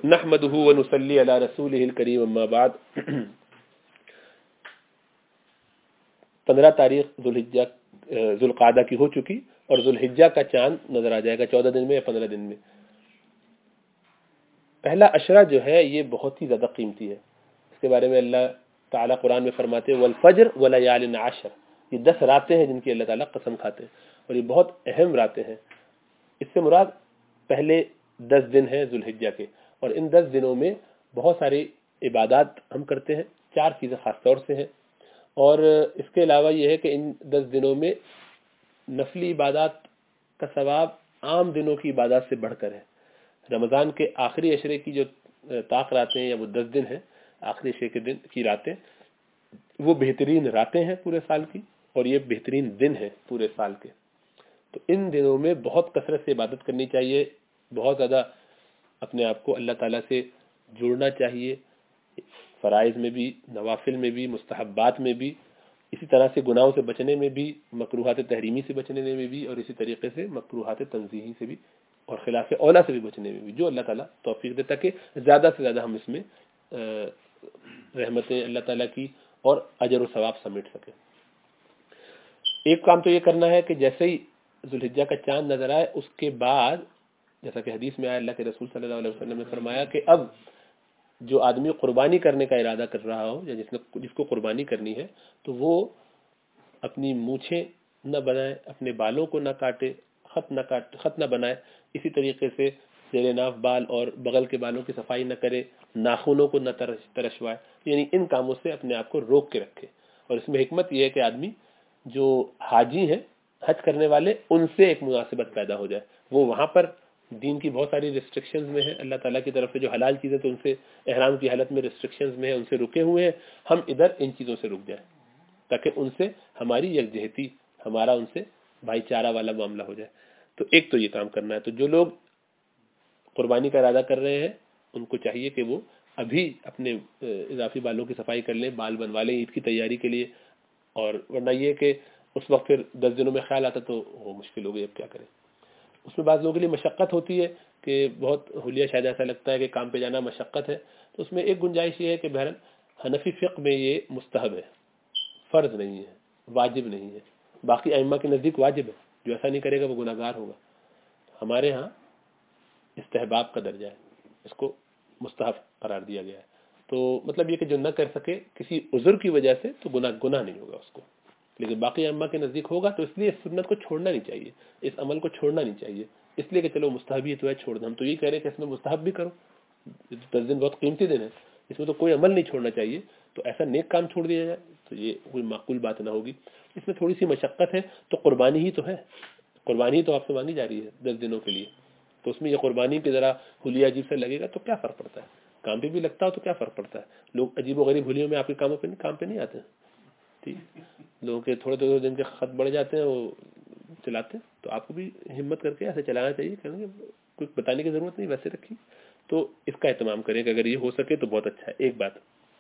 نحمده ونصلي على رسوله الكريم اما بعد 15 تاریخ ذوالقعدہ کی ہو چکی اور ذوالحجہ کا چاند نظر آ جائے گا 14 دن میں یا 15 دن میں. پہلا عشرہ جو ہے یہ بہت ہی زیادہ قیمتی ہے. اس کے بارے میں اللہ تعالیٰ قرآن میں فرماتے ہیں والفجر ولیال عشر، یہ 10 راتیں ہیں جن کی اللہ تعالیٰ قسم کھاتے ہیں اور یہ بہت اہم راتیں ہیں. اس سے مراد پہلے 10 دن ہیں ذوالحجہ کے، اور ان 10 دنوں میں بہت ساری عبادات ہم کرتے ہیں. 4 چیزیں خاص طور سے ہیں، اور اس کے علاوہ یہ ہے کہ ان 10 دنوں میں نفلی عبادات کا ثواب عام دنوں کی عبادات سے بڑھ کر ہے. رمضان کے آخری عشرے کی جو طاق راتیں ہیں یا وہ 10 دن ہیں، آخری عشرے کے دن کی راتیں، وہ بہترین راتیں ہیں پورے سال کی، اور یہ بہترین دن ہیں پورے سال کے. تو ان دنوں میں بہت کثرت سے عبادت کرنی چاہیے، بہت زیادہ اپنے آپ کو اللہ تعالیٰ سے جوڑنا چاہیے، فرائض میں بھی، نوافل میں بھی، مستحبات میں بھی، اسی طرح سے گناہوں سے بچنے میں بھی، مکروہات تحریمی سے بچنے میں بھی، اور اسی طریقے سے مکروہات تنزیہی سے بھی اور خلاف اولا سے بھی بچنے میں بھی، جو اللہ تعالیٰ توفیق دے تاکہ زیادہ سے زیادہ ہم اس میں رحمتیں اللہ تعالیٰ کی اور اجر و ثواب سمیٹ سکیں. ایک کام تو یہ کرنا ہے کہ جیسے ہی ذوالحجہ کا چاند نظر آئے اس کے بعد، جیسا کہ حدیث میں آیا، اللہ کے رسول صلی اللہ علیہ وسلم نے فرمایا کہ اب جو آدمی قربانی کرنے کا ارادہ کر رہا ہو یا جس کو قربانی کرنی ہے، تو وہ اپنی مونچھیں نہ بنائے، اپنے بالوں کو نہ کاٹے، خط نہ بنائے، اسی طریقے سے زیر ناف بال اور بغل کے بالوں کی صفائی نہ کرے، ناخنوں کو نہ ترشوائے، یعنی ان کاموں سے اپنے آپ کو روک کے رکھے. اور اس میں حکمت یہ ہے کہ آدمی جو حاجی ہیں، حج کرنے والے، ان سے ایک مناسبت پیدا ہو جائے. وہ وہاں پر دین کی بہت ساری ریسٹرکشنز میں ہیں، اللہ تعالیٰ کی طرف سے جو حلال چیزیں تو ان سے احرام کی حالت میں ریسٹرکشنز میں ہیں، ان سے رکے ہوئے ہیں. ہم ادھر ان چیزوں سے رک جائیں تاکہ ان سے ہماری یکجہتی، ہمارا ان سے بھائی چارہ والا معاملہ ہو جائے. تو ایک تو یہ کام کرنا ہے. تو جو لوگ قربانی کا ارادہ کر رہے ہیں ان کو چاہیے کہ وہ ابھی اپنے اضافی بالوں کی صفائی کر لیں، بال بنوا لیں عید کی تیاری کے لیے. اور ورنہ یہ کہ اس وقت پھر 10 دنوں میں خیال آتا تو وہ مشکل ہو گئی، اب کیا کریں. اس میں بعض لوگوں کے لیے مشقت ہوتی ہے کہ بہت حلیہ، شاید ایسا لگتا ہے کہ کام پہ جانا مشقت ہے. تو اس میں ایک گنجائش یہ ہے کہ بہرحال حنفی فقہ میں یہ مستحب ہے، فرض نہیں ہے، واجب نہیں ہے. باقی ائمہ کے نزدیک واجب ہے، جو ایسا نہیں کرے گا وہ گناہگار ہوگا. ہمارے ہاں استحباب کا درجہ ہے، اس کو مستحب قرار دیا گیا ہے. تو مطلب یہ کہ جو نہ کر سکے کسی عذر کی وجہ سے تو گناہ نہیں ہوگا اس کو. لیکن باقی ائمہ کے نزدیک ہوگا. تو اس لیے اس سنت کو چھوڑنا نہیں چاہیے، اس عمل کو چھوڑنا نہیں چاہیے، اس لیے کہ چلو مستحب ہی تو ہے، چھوڑ دیں. ہم تو یہ کہہ رہے ہیں کہ اس میں مستحب بھی کرو، 10 دن بہت قیمتی دن ہے، اس میں تو کوئی عمل نہیں چھوڑنا چاہیے. تو ایسا نیک کام چھوڑ دیا جائے تو یہ کوئی معقول بات نہ ہوگی. اس میں تھوڑی سی مشقت ہے. تو قربانی ہی تو ہے، قربانی تو آپ سے مانگی جا رہی ہے 10 دنوں کے لیے. تو اس میں یہ قربانی پہ ذرا حلیہ عجیب سے لگے گا تو کیا فرق پڑتا ہے؟ کام پہ بھی لگتا ہو تو کیا فرق پڑتا ہے؟ لوگ عجیب و غریب حلیوں میں آپ کے کام پہ نہیں آتے ہیں. ٹھیک، لوگوں کے تھوڑے دن کے خط بڑھ جاتے ہیں، وہ چلاتے ہیں. تو آپ کو بھی ہمت کر کے ایسے چلانا چاہیے، کوئی بتانے کی ضرورت نہیں، ویسے رکھیے. تو اس کا اہتمام کریں کہ اگر یہ ہو سکے تو بہت اچھا ہے. ایک بات،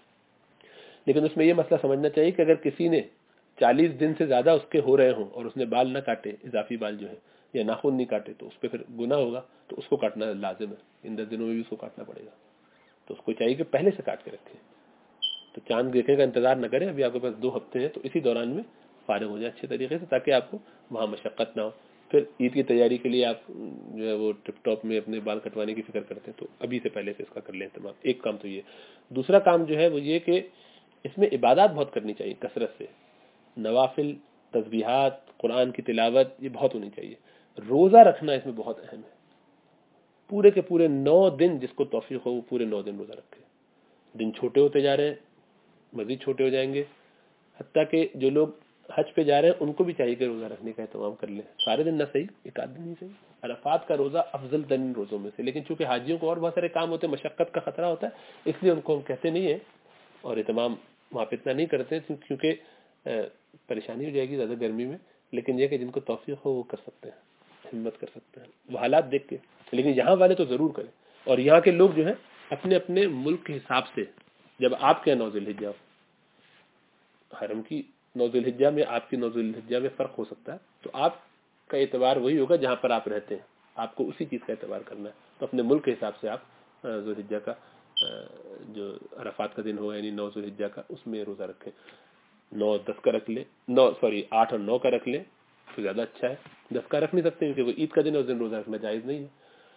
لیکن اس میں یہ مسئلہ سمجھنا چاہیے کہ اگر کسی نے 40 دن سے زیادہ اس کے ہو رہے ہوں اور اس نے بال نہ کاٹے، اضافی بال جو ہے یا ناخن نہیں کاٹے، تو اس پہ پھر گناہ ہوگا. تو اس کو کاٹنا لازم ہے، ان 10 دنوں میں بھی اس کو کاٹنا پڑے گا. تو اس کو چاہیے کہ پہلے سے کاٹ کے رکھے. تو چاند دیکھنے کا انتظار نہ کریں، ابھی آپ کے پاس 2 ہفتے ہیں، تو اسی دوران میں فارغ ہو جائے اچھے طریقے سے تاکہ آپ کو وہاں مشقت نہ ہو. پھر عید کی تیاری کے لیے آپ جو ہے وہ ٹپ ٹاپ میں اپنے بال کٹوانے کی فکر کرتے ہیں، تو ابھی سے پہلے سے اس کا کر لیں اہتمام. ایک کام تو یہ. دوسرا کام جو ہے وہ یہ کہ اس میں عبادات بہت کرنی چاہیے کثرت سے، نوافل، تسبیحات، قرآن کی تلاوت، یہ بہت ہونی چاہیے. روزہ رکھنا اس میں بہت اہم ہے. پورے کے پورے 9 دن جس کو توفیق ہو وہ پورے 9 دن روزہ رکھے. دن چھوٹے ہوتے جا رہے ہیں، مزید چھوٹے ہو جائیں گے. حتیٰ کہ جو لوگ حج پہ جا رہے ہیں ان کو بھی چاہیے کہ روزہ رکھنے کا اہتمام کر لیں. سارے دن نہ صحیح، ایک آدھ دن ہی صحیح. عرفات کا روزہ افضل ترین روزوں میں سے، لیکن چونکہ حاجیوں کو اور بہت سارے کام ہوتے ہیں، مشقت کا خطرہ ہوتا ہے، اس لیے ان کو ہم کہتے نہیں ہیں اور اہتمام وہاں پہ اتنا نہیں کرتے کیونکہ پریشانی ہو جائے گی زیادہ گرمی میں. لیکن یہ کہ جن کو توفیق ہو وہ کر سکتے ہیں، ہمت کر سکتے ہیں وہ حالات دیکھ کے. لیکن یہاں والے تو ضرور کریں. اور یہاں کے لوگ جو ہیں اپنے اپنے ملک کے حساب سے، جب آپ کے 9 ذوالحجہ حرم کی 9 ذوالحجہ میں آپ کی 9 ذوالحجہ میں فرق ہو سکتا ہے، تو آپ کا اعتبار وہی ہوگا جہاں پر آپ رہتے ہیں، آپ کو اسی چیز کا اعتبار کرنا ہے. تو اپنے ملک کے حساب سے آپ ذوالحجہ کا جو عرفات کا دن ہو یعنی 9 ذوالحجہ کا، اس میں روزہ رکھیں. 9 10 کا رکھ لیں، 8 اور 9 کا رکھ لیں تو زیادہ اچھا ہے. 10 کا رکھ نہیں سکتے کیونکہ وہ عید کا دن ہے، اس دن روزہ رکھنا جائز نہیں ہے.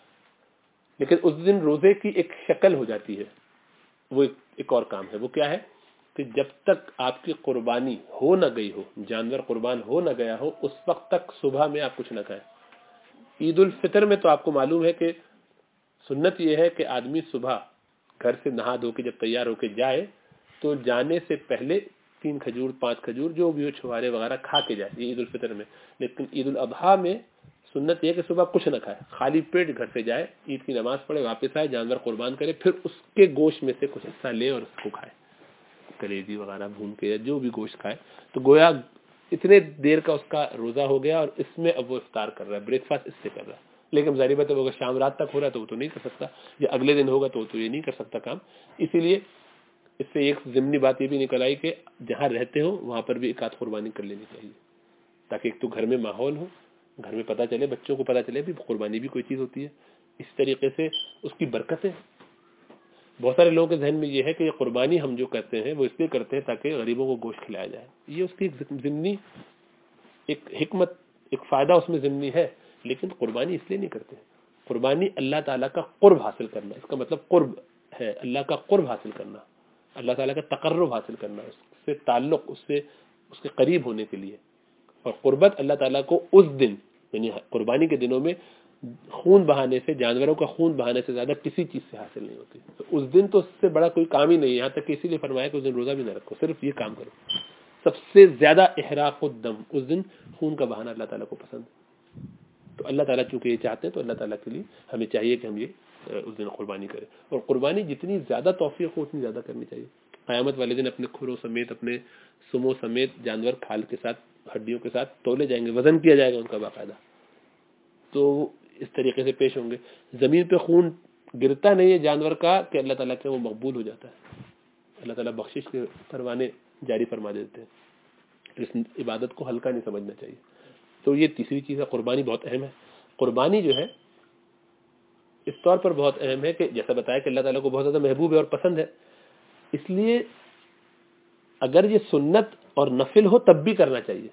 لیکن اس دن روزے کی ایک شکل ہو جاتی ہے، وہ ایک اور کام ہے. وہ کیا ہے کہ جب تک آپ کی قربانی ہو نہ گئی ہو، جانور قربان ہو نہ گیا ہو، اس وقت تک صبح میں آپ کچھ نہ کھائیں. عید الفطر میں تو آپ کو معلوم ہے کہ سنت یہ ہے کہ آدمی صبح گھر سے نہا دھو کے جب تیار ہو کے جائے تو جانے سے پہلے 3 کھجور 5 کھجور جو بھی ہو چھوارے وغیرہ کھا کے جائے، یہ عید الفطر میں. لیکن عید الاضحیٰ میں سنت یہ کہ صبح کچھ نہ کھائے، خالی پیٹ گھر سے جائے، عید کی نماز پڑھے، واپس آئے، جانور قربان کرے، پھر اس کے گوشت میں سے کچھ حصہ لے اور اس کو کھائے، کلیجی وغیرہ بھون کے جو بھی گوشت کھائے. تو گویا اتنے دیر کا اس کا روزہ ہو گیا اور اس میں اب وہ افطار کر رہا ہے، بریک فاسٹ اس سے کر رہا ہے. لیکن ظاہر بات ہے وہ اگر شام رات تک ہو رہا ہے تو وہ تو نہیں کر سکتا، یا اگلے دن ہوگا تو وہ تو یہ نہیں کر سکتا کام. اسی لیے اس سے ایک ضمنی بات یہ بھی نکل آئی کہ جہاں رہتے ہو وہاں پر بھی ایک آدھ قربانی کر لینی چاہیے، تاکہ ایک تو گھر میں ماحول ہو، گھر میں پتہ چلے، بچوں کو پتہ چلے بھی قربانی بھی کوئی چیز ہوتی ہے. اس طریقے سے اس کی برکتیں. بہت سارے لوگوں کے ذہن میں یہ ہے کہ یہ قربانی ہم جو کرتے ہیں وہ اس لیے کرتے ہیں تاکہ غریبوں کو گوشت کھلایا جائے. یہ اس کی ایک ضمنی ایک حکمت، ایک فائدہ اس میں ضمنی ہے، لیکن قربانی اس لیے نہیں کرتے. قربانی اللہ تعالیٰ کا قرب حاصل کرنا، اس کا مطلب قرب ہے، اللہ کا قرب حاصل کرنا، اللہ تعالیٰ کا تقرب حاصل کرنا، اس سے تعلق، اس کے قریب ہونے کے لیے. اور قربت اللہ تعالیٰ کو اس دن یعنی قربانی کے دنوں میں خون بہانے سے، جانوروں کا خون بہانے سے زیادہ کسی چیز سے حاصل نہیں ہوتی. تو اس دن تو اس سے بڑا کوئی کام ہی نہیں ہے، یہاں تک کہ اسی لیے فرمایا کہ اس دن روزہ بھی نہ رکھو، صرف یہ کام کرو. سب سے زیادہ احراق الدم، اس دن خون کا بہانا اللہ تعالیٰ کو پسند ہے. تو اللہ تعالیٰ چونکہ یہ چاہتے ہیں تو اللہ تعالیٰ کے لیے ہمیں چاہیے کہ ہم یہ اس دن قربانی کریں. اور قربانی جتنی زیادہ توفیق ہو اتنی زیادہ کرنی چاہیے. قیامت والے دن اپنے کھروں سمیت، اپنے سموں سمیت جانور کھال کے ساتھ، ہڈیوں کے ساتھ تولے جائیں گے، وزن کیا جائے گا ان کا باقاعدہ. تو اس طریقے سے پیش ہوں گے. زمین پہ خون گرتا نہیں ہے جانور کا کہ اللہ تعالیٰ کے وہ مقبول ہو جاتا ہے. اللہ تعالیٰ بخشش کے پروانے جاری فرما دیتے ہیں. اس عبادت کو ہلکا نہیں سمجھنا چاہیے. تو یہ تیسری چیز ہے. قربانی بہت اہم ہے. قربانی جو ہے اس طور پر بہت اہم ہے کہ جیسا بتایا کہ اللہ تعالیٰ کو بہت زیادہ محبوب ہے اور پسند ہے. اس لیے اگر یہ سنت اور نفل ہو تب بھی کرنا چاہیے،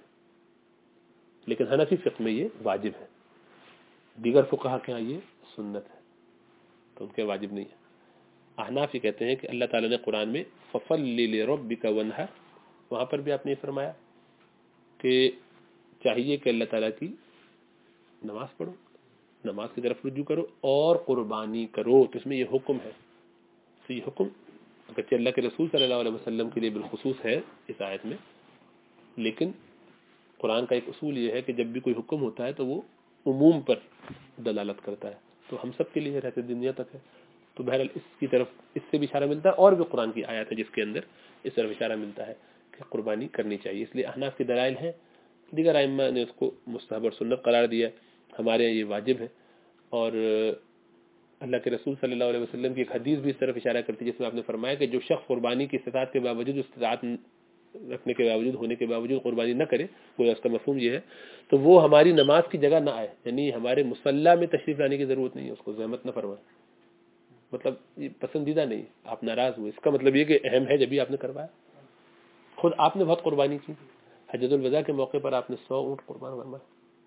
لیکن حنفی فقہ میں یہ واجب ہے. دیگر فقہا کے ہاں یہ سنت ہے، تو ان کے واجب نہیں ہے. احناف یہ کہتے ہیں کہ اللہ تعالیٰ نے قرآن میں فَصَلِّ لِرَبِّكَ وَانْحَرْ، وہاں پر بھی آپ نے فرمایا کہ چاہیے کہ اللہ تعالیٰ کی نماز پڑھو، نماز کی طرف رجوع کرو اور قربانی کرو. تو اس میں یہ حکم ہے. تو یہ حکم اگرچہ اللہ کے رسول صلی اللہ علیہ وسلم کے لیے بالخصوص ہے اس آیت میں، لیکن قرآن کا ایک اصول یہ ہے کہ جب بھی کوئی حکم ہوتا ہے تو وہ عموم پر دلالت کرتا ہے. تو ہم سب کے لیے رہتے دنیا تک ہے. تو بہرحال اس کی طرف اس سے بھی اشارہ ملتا ہے، اور بھی قرآن کی آیات ہے جس کے اندر اس طرف اشارہ ملتا ہے کہ قربانی کرنی چاہیے. اس لیے احناف کے دلائل ہیں، دیگر ائمہ نے اس کو مستحب اور سنت قرار دیا. ہمارے یہاں یہ واجب ہے. اور اللہ کے رسول صلی اللہ علیہ وسلم کی ایک حدیث بھی اس طرف اشارہ کرتی ہے جس میں آپ نے فرمایا کہ جو شخص قربانی کی استطاعت کے باوجود، استطاعت رکھنے کے باوجود، ہونے کے باوجود قربانی نہ کرے، وہ اس کا مفہوم یہ ہے، تو وہ ہماری نماز کی جگہ نہ آئے، یعنی ہمارے مصلی میں تشریف لانے کی ضرورت نہیں ہے، اس کو زحمت نہ فرمائے. مطلب یہ پسندیدہ نہیں، آپ ناراض ہوئے، اس کا مطلب یہ کہ اہم ہے جبھی آپ نے کروایا. خود آپ نے بہت قربانی کی. حجۃ الوداع کے موقع پر آپ نے 100 اونٹ قربان فرمائے،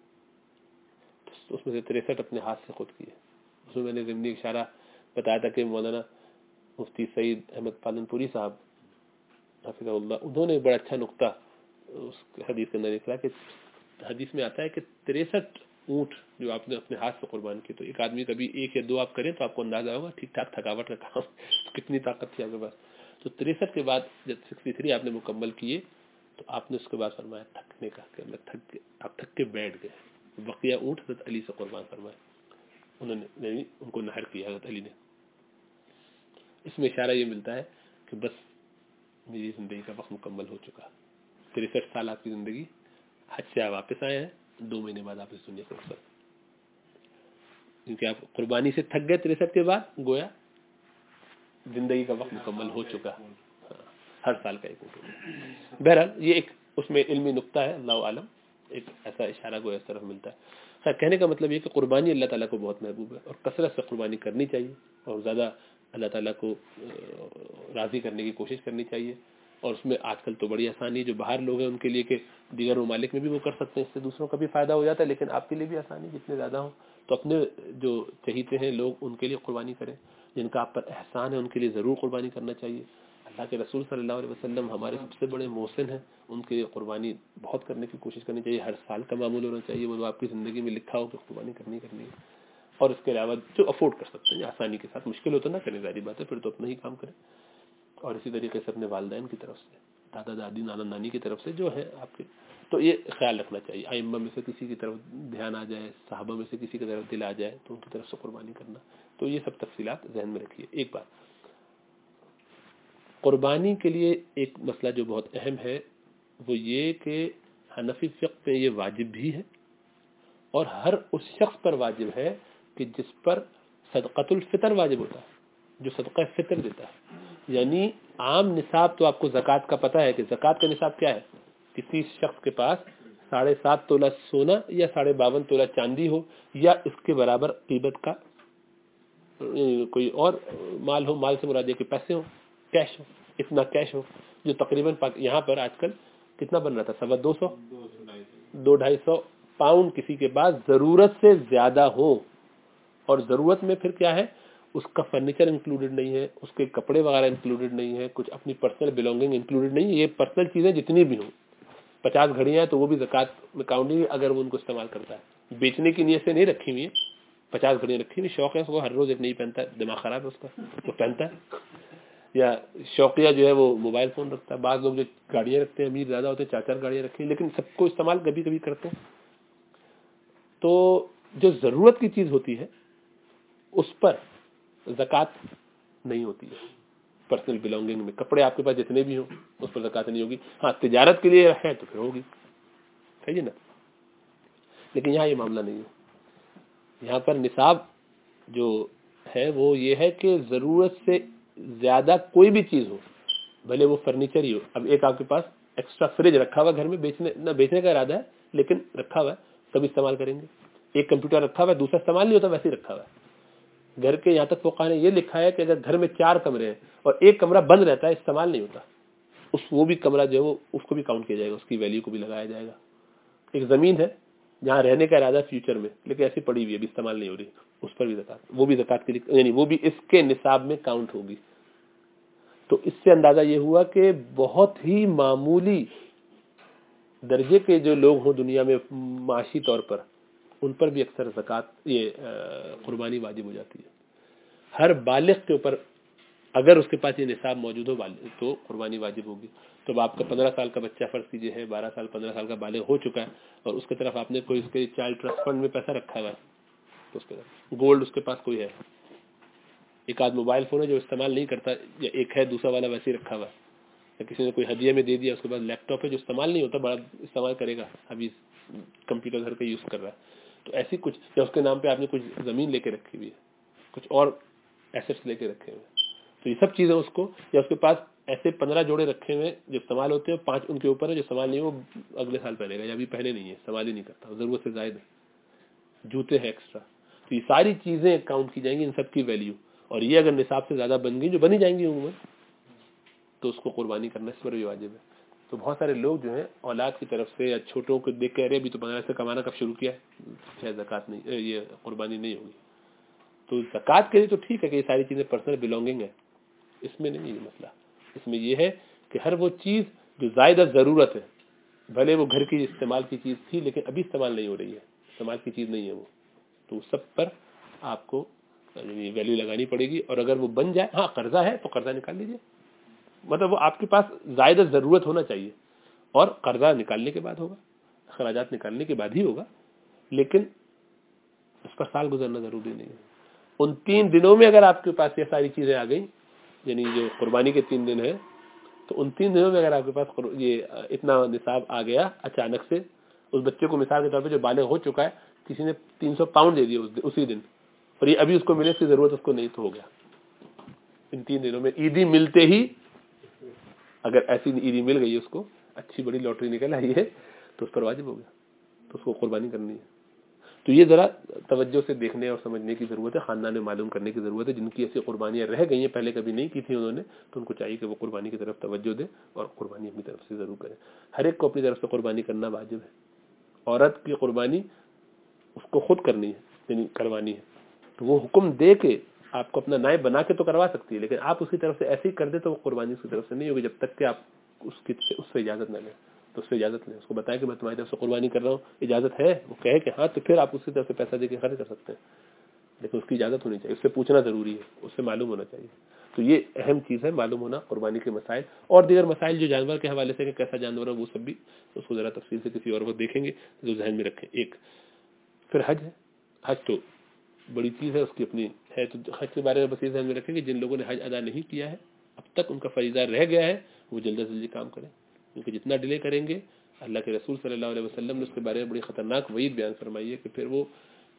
اس میں سے 63 اپنے ہاتھ سے خود کیے. اس میں نے ضمنی اشارہ بتایا تھا کہ مولانا مفتی سعید احمد پالن پوری صاحب حفظہ اللہ، انہوں نے بڑا اچھا نقطہ اس حدیث کے اندر لکھا کہ حدیث میں آتا ہے کہ 63 اونٹ جو آپ نے اپنے ہاتھ سے قربان کی. تو ایک آدمی کبھی 1 یا 2 آپ کریں تو آپ کو اندازہ ہوگا ٹھیک ٹھاک تھکاوٹ کا کام کتنی طاقت تھی آپ کے پاس. تو 63 کے بعد جب 63 آپ نے مکمل کیے تو آپ نے اس کے بعد فرمایا تھکنے کا، کہ میں تھک گئے. آپ تھک کے بیٹھ گئے. بقیہ اونٹ حضرت علی سے قربان فرمائے، انہوں نے یعنی ان کو نہر کیا حضرت علی نے. اس میں اشارہ یہ ملتا ہے کہ بس میری زندگی کا وقت مکمل ہو چکا. 63 سال آپ کی زندگی، حج سے آپ واپس آئے ہیں، 2 مہینے بعد آپ اس دنیا سے رخصت، کیونکہ آپ قربانی سے تھک گئے. 63 کے بعد گویا زندگی کا وقت مکمل ہو چکا. ہر سال کا ایک اونٹ. بہرحال یہ ایک اس میں علمی نقطہ ہے، اللہ عالم، ایک ایسا اشارہ گویا اس طرف ملتا ہے. خیر کہنے کا مطلب یہ کہ قربانی اللہ تعالیٰ کو بہت محبوب ہے اور کثرت سے قربانی کرنی چاہیے اور زیادہ اللہ تعالیٰ کو راضی کرنے کی کوشش کرنی چاہیے. اور اس میں آج کل تو بڑی آسانی جو باہر لوگ ہیں ان کے لیے کہ دیگر ممالک میں بھی وہ کر سکتے ہیں, اس سے دوسروں کا بھی فائدہ ہو جاتا ہے, لیکن آپ کے لیے بھی آسانی جتنے زیادہ ہوں تو اپنے جو چہیتے ہیں لوگ ان کے لیے قربانی کریں, جن کا آپ پر احسان ہے ان کے لیے ضرور قربانی کرنا چاہیے. اللہ کے رسول صلی اللہ علیہ وسلم ہمارے سب سے بڑے محسن ہیں, ان کے لیے قربانی بہت کرنے کی کوشش کرنی چاہیے, ہر سال کا معمول ہونا چاہیے, وہ آپ کی زندگی میں لکھا ہو کہ قربانی کرنی ہے. اور اس کے علاوہ جو افورڈ کر سکتے ہیں آسانی کے ساتھ, مشکل ہوتا نہ کریں, ظاہری بات ہے, پھر تو اپنا ہی کام کریں. اور اسی طریقے سے اپنے والدین کی طرف سے, دادا دادی نانا نانی کی طرف سے جو ہے آپ کے, تو یہ خیال رکھنا چاہیے. ائمہ میں سے کسی کی طرف دھیان آ جائے, صحابہ میں سے کسی کی طرف دل آ جائے تو ان کی طرف سے قربانی کرنا. تو یہ سب تفصیلات ذہن میں رکھیے. ایک بات, قربانی کے لیے ایک مسئلہ جو بہت اہم ہے وہ یہ کہ حنفی فقہ میں یہ واجب بھی ہے اور ہر اس شخص پر واجب ہے کہ جس پر صدقۃ الفطر واجب ہوتا ہے, جو صدقہ فطر دیتا ہے. یعنی عام نصاب تو آپ کو زکوٰۃ کا پتہ ہے کہ زکوٰۃ کا نصاب کیا ہے, کسی شخص کے پاس 7.5 تولہ سونا یا 52.5 تولہ چاندی ہو یا اس کے برابر قیمت کا کوئی اور مال ہو, مال سے مراد ہے کہ پیسے ہو, کیش ہو, اتنا کیش ہو جو تقریباً یہاں پر آج کل کتنا بن رہا تھا, 200-250 پاؤنڈ کسی کے پاس ضرورت سے زیادہ ہو. اور ضرورت میں پھر کیا ہے, اس کا فرنیچر انکلوڈڈ نہیں ہے, اس کے کپڑے وغیرہ انکلوڈڈ نہیں ہے, کچھ اپنی پرسنل بیلونگنگ انکلوڈڈ نہیں ہے. یہ پرسنل چیزیں جتنی بھی ہوں, 50 گھڑیاں ہیں تو وہ بھی زکوٰۃ میں کاؤنٹ نہیں اگر وہ ان کو استعمال کرتا ہے. بیچنے کی نیت سے نہیں رکھی ہوئی ہے, 50 گھڑیاں رکھی ہوئی, شوق ہے اس کو, ہر روز ایک نہیں پہنتا ہے, دماغ خراب ہے اس کا, وہ پہنتا ہے. یا شوقیہ جو ہے وہ موبائل فون رکھتا ہے. بعض لوگ جو گاڑیاں رکھتے ہیں, امیر زیادہ ہوتے ہیں, 4 گاڑیاں رکھی ہیں, لیکن سب کو استعمال کبھی کبھی کرتے ہیں. تو جو ضرورت کی چیز ہوتی ہے اس پر زکوٰۃ نہیں ہوتی ہے. پرسنل بیلونگنگ میں کپڑے آپ کے پاس جتنے بھی ہوں اس پر زکوٰۃ نہیں ہوگی. ہاں تجارت کے لیے ہے تو پھر ہوگی, صحیح ہے نا. لیکن یہاں یہ معاملہ نہیں ہے. یہاں پر نصاب جو ہے وہ یہ ہے کہ ضرورت سے زیادہ کوئی بھی چیز ہو, بھلے وہ فرنیچر ہی ہو. اب ایک آپ کے پاس ایکسٹرا فریج رکھا ہوا گھر میں, بیچنے کا ارادہ ہے لیکن رکھا ہوا ہے, کب استعمال کریں گے. ایک کمپیوٹر رکھا ہوا ہے, دوسرا استعمال نہیں ہوتا, ویسے ہی رکھا ہوا ہے. گھر کے یہاں تک فقہاء نے یہ لکھا ہے کہ اگر گھر میں 4 کمرے ہیں اور ایک کمرہ بند رہتا ہے, استعمال نہیں ہوتا, وہ بھی کمرہ جو ہے وہ اس کو بھی کاؤنٹ کیا جائے گا, اس کی ویلیو کو بھی لگایا جائے گا. ایک زمین ہے جہاں رہنے کا ارادہ فیوچر میں, لیکن ایسی پڑی ہوئی ہے, ابھی استعمال نہیں ہو رہی, اس پر بھی زکوٰۃ, وہ بھی زکوٰۃ کے لیے, یعنی وہ بھی اس کے نصاب میں کاؤنٹ ہوگی. تو اس سے اندازہ یہ ہوا کہ بہت ہی معمولی درجے کے جو لوگ ہوں دنیا میں معاشی طور پر, ان پر بھی اکثر زکوٰۃ, یہ قربانی واجب ہو جاتی ہے. ہر بالغ کے اوپر اگر اس کے پاس یہ نصاب موجود ہو تو قربانی واجب ہوگی. تو اب آپ کا 15 سال کا بچہ فرض کیجیے ہے, 12 سال 15 سال کا بالغ ہو چکا ہے, اور اس کی طرف آپ نے کوئی اس کے چائلڈ ٹرسٹ فنڈ میں پیسہ رکھا ہوا ہے, تو اس کے گولڈ اس کے پاس کوئی ہے, ایک آدھ موبائل فون ہے جو استعمال نہیں کرتا, یا ایک ہے دوسرا والا ویسے ہی رکھا ہوا ہے, یا کسی نے کوئی ہدیہ میں دے دیا, اس کے بعد لیپ ٹاپ ہے جو استعمال نہیں ہوتا, بڑا استعمال کرے گا, ابھی کمپیوٹر گھر پہ یوز کر رہا ہے, تو ایسی کچھ, یا اس کے نام پہ آپ نے کچھ زمین لے کے رکھی ہوئی ہے, کچھ اور ایسٹس لے کے رکھے ہوئے, تو یہ سب چیزیں اس کو, یا اس کے پاس ایسے 15 جوڑے رکھے ہوئے جو استعمال ہوتے ہیں, 5 ان کے اوپر ہے جو استعمال نہیں, وہ اگلے سال پہنے گا, یا ابھی پہنے نہیں ہے, استعمال ہی نہیں کرتا, ضرورت سے زائد ہے, جوتے ہیں ایکسٹرا. تو یہ ساری چیزیں کاؤنٹ کی جائیں گی, ان سب کی ویلیو, اور یہ اگر نصاب سے زیادہ بن گئی, جو بنی جائیں گی عموماً, تو اس کو قربانی کرنا اس پر بھی واجب ہے. تو بہت سارے لوگ جو ہیں اولاد کی طرف سے یا چھوٹوں کو دیکھ کہہ رہے بھی تو 15 سے کمانا کب شروع کیا ہے, زکوٰۃ نہیں, یہ قربانی نہیں ہوگی. تو زکوٰۃ کے لیے تو ٹھیک ہے کہ یہ ساری چیزیں پرسنل بیلونگنگ ہے, اس میں نہیں ہے مسئلہ. اس میں یہ ہے کہ ہر وہ چیز جو زائدہ ضرورت ہے, بھلے وہ گھر کی استعمال کی چیز تھی لیکن ابھی استعمال نہیں ہو رہی ہے, استعمال کی چیز نہیں ہے وہ, تو سب پر آپ کو ویلیو لگانی پڑے گی. اور اگر وہ بن جائے, ہاں قرضہ ہے تو قرضہ نکال لیجیے, مطلب وہ آپ کے پاس زائدہ ضرورت ہونا چاہیے, اور قرضہ نکالنے کے بعد ہوگا, اخراجات نکالنے کے بعد ہی ہوگا, لیکن اس پر سال گزرنا ضروری نہیں ہے. ان 3 دنوں میں اگر آپ کے پاس یہ ساری چیزیں آ گئیں, یعنی جو قربانی کے 3 دن ہیں, تو ان 3 دنوں میں اگر آپ کے پاس یہ اتنا نصاب آ گیا اچانک سے, اس بچے کو مثال کے طور پہ جو بالغ ہو چکا ہے, کسی نے 300 پاؤنڈ دے دیا اسی دن, اور یہ ابھی اس کو ملنے کی ضرورت اس کو نہیں, تو ہو گیا ان 3 دنوں میں. عیدی ملتے ہی, اگر ایسی عیدی مل گئی اس کو, اچھی بڑی لاٹری نکل آئی ہے, تو اس پر واجب ہو گیا, تو اس کو قربانی کرنی ہے. تو یہ ذرا توجہ سے دیکھنے اور سمجھنے کی ضرورت ہے، خاندان میں معلوم کرنے کی ضرورت ہے. جن کی ایسی قربانیاں رہ گئی ہیں پہلے کبھی نہیں کی تھی انہوں نے، تو ان کو چاہیے کہ وہ قربانی کی طرف توجہ دیں اور قربانی اپنی طرف سے ضرور کریں. ہر ایک کو اپنی طرف سے قربانی کرنا واجب ہے. عورت کی قربانی اس کو خود کرنی ہے، یعنی کروانی ہے. تو وہ حکم دے کے آپ کو اپنا نائب بنا کے تو کروا سکتی ہے، لیکن آپ اس کی طرف سے ایسے ہی کر دیں تو وہ قربانی اس کی طرف سے نہیں ہوگی جب تک کہ آپ اس سے اجازت نہ لیں. تو اس سے اجازت لیں، اس کو بتائیں کہ میں تمہاری طرف سے قربانی کر رہا ہوں، اجازت ہے؟ وہ کہے کہ ہاں، تو پھر آپ اس کی طرف سے پیسہ دے کے خرچ کر سکتے ہیں، لیکن اس کی اجازت ہونی چاہیے، اس سے پوچھنا ضروری ہے، اس سے معلوم ہونا چاہیے. تو یہ اہم چیز ہے، معلوم ہونا قربانی کے مسائل اور دیگر مسائل جو جانور کے حوالے سے کہ کیسا جانور ہے، وہ سب بھی اس کو ذرا تفصیل سے کسی اور وقت دیکھیں گے تو ذہن میں رکھیں. ایک پھر حج ہے. حج تو بڑی چیز ہے، اس کی اپنی ہے. تو حج کے بارے میں بس یہ ذہن میں رکھیں کہ جن لوگوں نے حج ادا نہیں کیا ہے اب تک، ان کا فریضہ رہ گیا ہے، وہ جلد از جلد کام کریں، کیونکہ جتنا ڈیلے کریں گے، اللہ کے رسول صلی اللہ علیہ وسلم نے اس کے بارے میں بڑی خطرناک وعید بیان فرمائی ہے کہ پھر وہ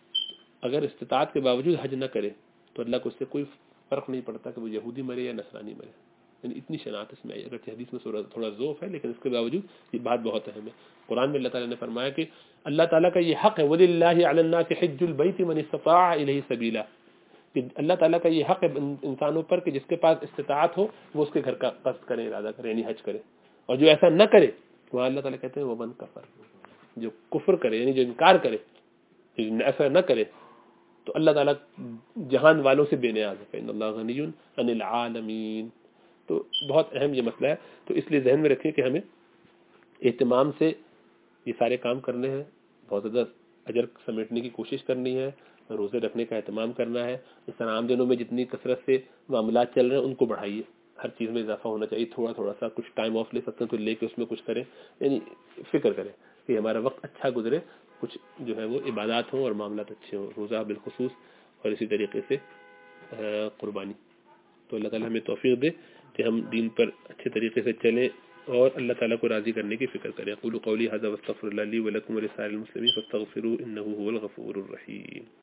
اگر استطاعت کے باوجود حج نہ کرے تو اللہ کو اس سے کوئی فرق نہیں پڑتا کہ وہ یہودی مرے یا نصرانی مرے. یعنی اتنی شناعت اس میں آئی. اگرچہ حدیث میں تھوڑا ذوف ہے، لیکن اس کے باوجود یہ بات بہت اہم ہے. قرآن میں اللہ تعالیٰ نے فرمایا کہ اللہ تعالیٰ کا یہ حق ہے، وَلِلَّهِ عَلَى النَّاسِ حِجُّ الْبَيْتِ مَنِ اسْتَطَاعَ إِلَيْهِ سَبِيلًا، کہ اللہ تعالیٰ کا یہ حق ہے انسانوں پر کہ جس کے پاس استطاعت ہو وہ اس کے گھر کا قصد کرے، ارادہ کرے، یعنی حج کرے. اور جو ایسا نہ کرے وہاں اللہ تعالیٰ کہتے ہیں وَمَنْ كَفَرَ، جو کفر کرے یعنی جو انکار کرے، ایسا نہ کرے، تو اللہ تعالیٰ جہان والوں سے بے نیاز ہے. فإن اللہ غنی عن العالمین. تو بہت اہم یہ مسئلہ ہے. تو اس لیے ذہن میں رکھیں کہ ہمیں اہتمام سے یہ سارے کام کرنے ہیں، بہت زیادہ اجر سمیٹنے کی کوشش کرنی ہے، روزے رکھنے کا اہتمام کرنا ہے. اس طرح عام دنوں میں جتنی کثرت سے معاملات چل رہے ہیں ان کو بڑھائیے، ہر چیز میں اضافہ ہونا چاہیے. تھوڑا تھوڑا سا کچھ ٹائم آف لے سکتے ہیں تو لے کے اس میں کچھ کریں، یعنی فکر کریں کہ ہمارا وقت اچھا گزرے، کچھ جو ہے وہ عبادات ہوں اور معاملات اچھے ہوں، روزہ بالخصوص، اور اسی طریقے سے قربانی. تو اللہ تعالیٰ ہمیں توفیق دے کہ ہم دین پر اچھے طریقے سے چلیں اور اللہ تعالیٰ کو راضی کرنے کی فکر کریں. اقول قولی ھذا واستغفر اللہ لی ولکم ولسائر المسلمین فاستغفروہ انہ ھو الغفور الرحیم.